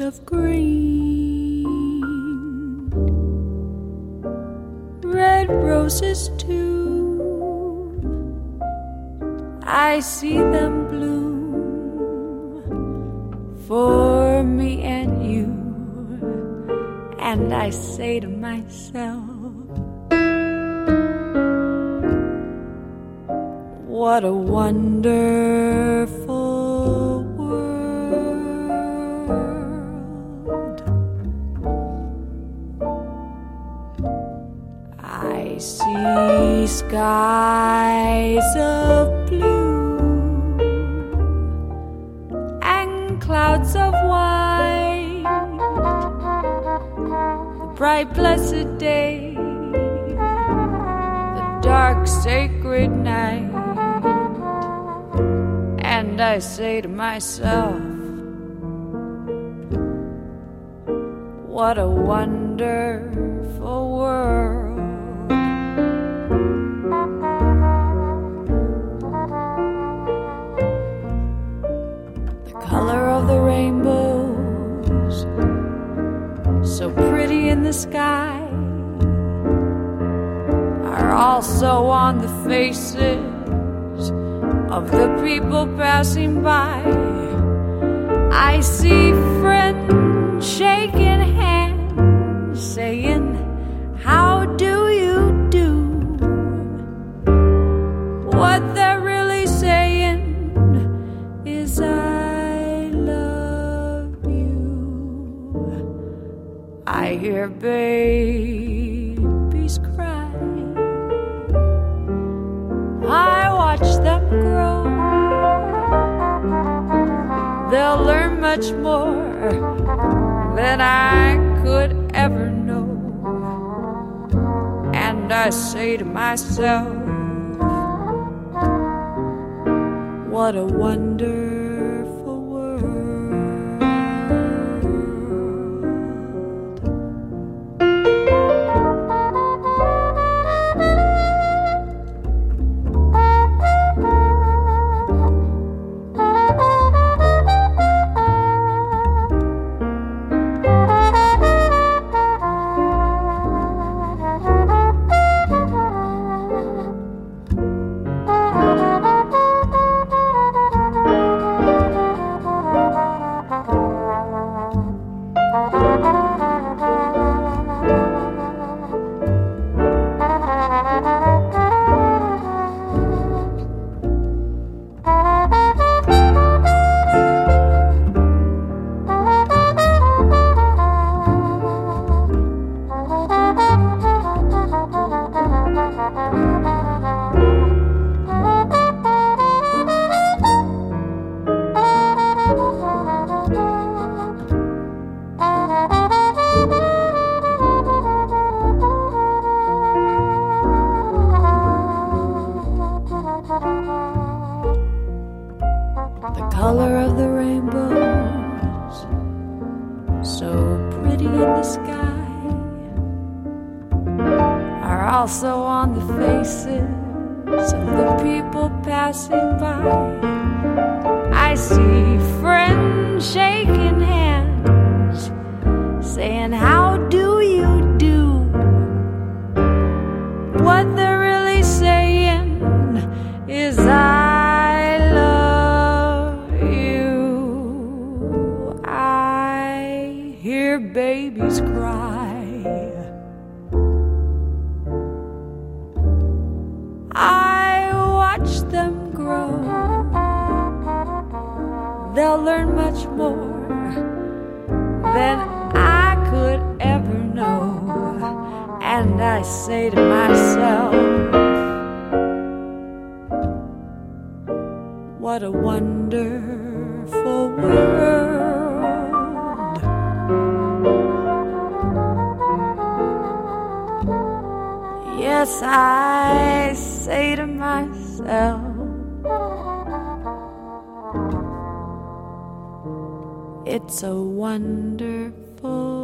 of green, red roses too. I see them bloom for me and you, and I say to myself, what a wonderful world. I see skies of blue and clouds of white, the bright blessed day, the dark sacred night. And I say to myself, what a wonderful world. The color of the rainbows, so pretty in the sky, are also on the faces of the people passing by. I see friends shaking hands, saying, how do you do? What they're really saying is, I love you. I hear babies cry, I watch them grow. They'll learn much more than I could ever know. And I say to myself, what a wonderful world. The color of the rainbows, so pretty in the sky, are also on the faces of the people passing by. I see friends shaking hands, saying, how do you do? What they're really saying is, I love you. I hear babies cry, I watch them grow. They'll learn much more than I could ever know. And I say to myself, what a wonderful world. Yes, I say to myself, it's a wonderful